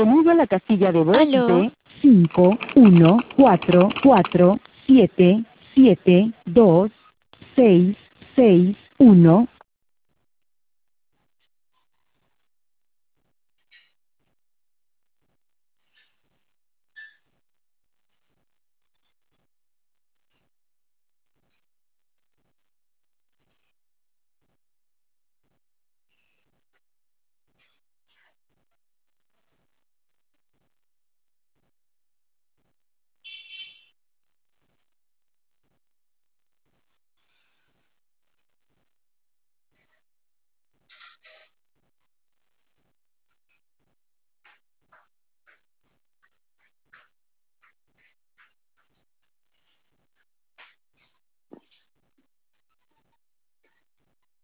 Bienvenido a la casilla de voz Aló, de 5 1 4 4 7 7 2 6 6 1